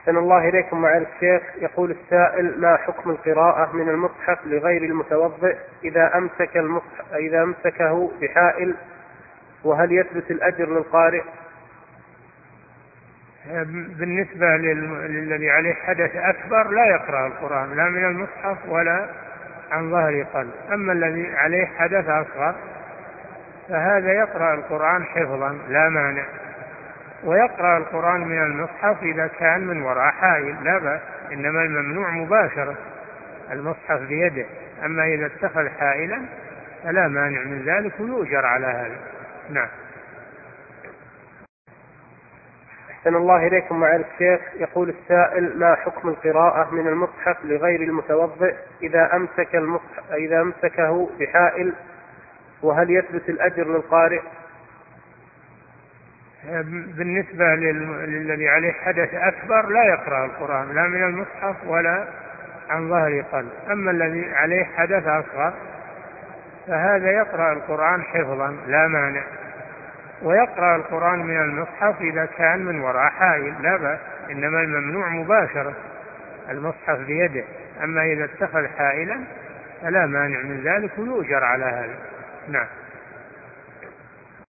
أحسن الله إليكم معالي الشيخ. يقول السائل: ما حكم القراءة من المصحف لغير المتوضئ إذا أمسكه بحائل، وهل يثبت الأجر للقارئ؟ بالنسبة للذي عليه حدث أكبر لا يقرأ القرآن لا من المصحف ولا عن ظهر قلب. أما الذي عليه حدث أصغر فهذا يقرأ القرآن حفظا لا مانع، ويقرأ القرآن من المصحف إذا كان من وراء حائل لا بأس، إنما الممنوع مباشرة المصحف بيده. أما إذا اتخذ حائلا فلا مانع من ذلك ويؤجر على هذا. نعم. أحسن الله إليكم معالي الشيخ. يقول السائل: ما حكم القراءة من المصحف لغير المتوضئ إذا أمسكه بحائل، وهل يثبت الأجر للقارئ؟ بالنسبة للذي عليه حدث أكبر لا يقرأ القرآن لا من المصحف ولا عن ظهر قلب. أما الذي عليه حدث أصغر فهذا يقرأ القرآن حفظا لا مانع، ويقرأ القرآن من المصحف إذا كان من وراء حائل لا بأس، إنما الممنوع مباشرة المصحف بيده. أما إذا اتخذ حائلا فلا مانع من ذلك ويؤجر على هذا. نعم.